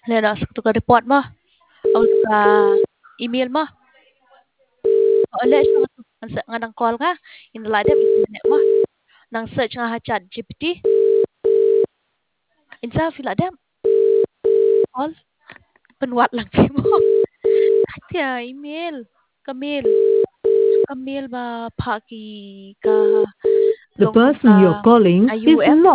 Lena tukar report mo o tukar email mo. Oleh siya nga nang call nga inalada internet mo nang search nga chat GPT insa fila adam call penwat lang ti mo. Tia email Kamil Kamil ba paki ka The long person you're ka calling is IUF not